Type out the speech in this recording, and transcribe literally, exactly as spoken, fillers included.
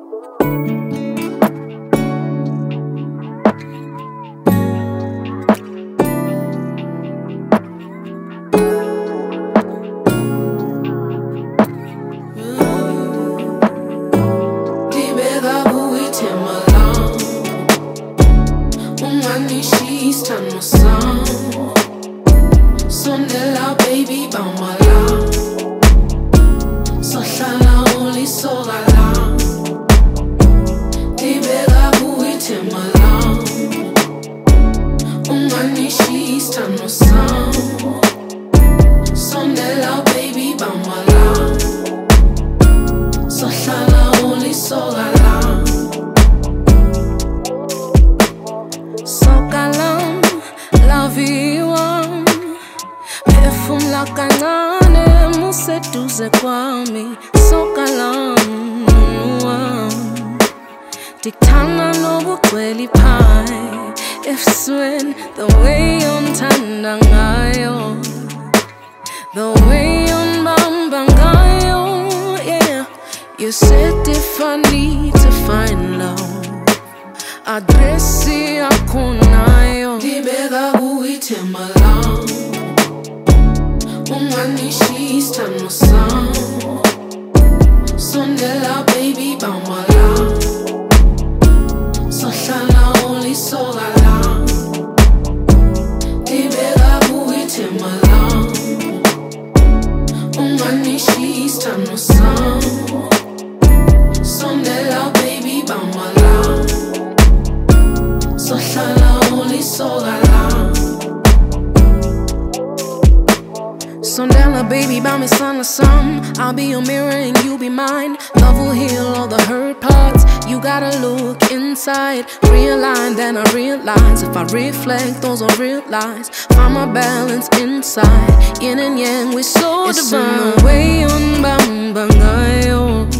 Sondela baby bamala, sohlala uli sogala, dibela buite mala, ungani shista no sound. Sondela baby bamala, sohlala uli sogala, sogalam la vie. Phefumula kancane museduze kwami sokalam wam dikthana nobugcwele phai efusweni the way unthanda ngayo the way unbamba ngayo yeah you said if I need to find love adresi akunayo dibeka buite malam ungani shista no sound. Sondela baby bamala, sohlala uli sogala, dibela buite mala, ungani shista no sound. Sondela baby bamala, sohlala uli sogala. Sondela baby, by me son or some. I'll be your mirror and you be mine. Love will heal all the hurt parts. You gotta look inside. Realign, then I realize if I reflect, those are real lies. Find my balance inside. Yin and yang, we're so it's divine. It's in the way on bamba ngayo.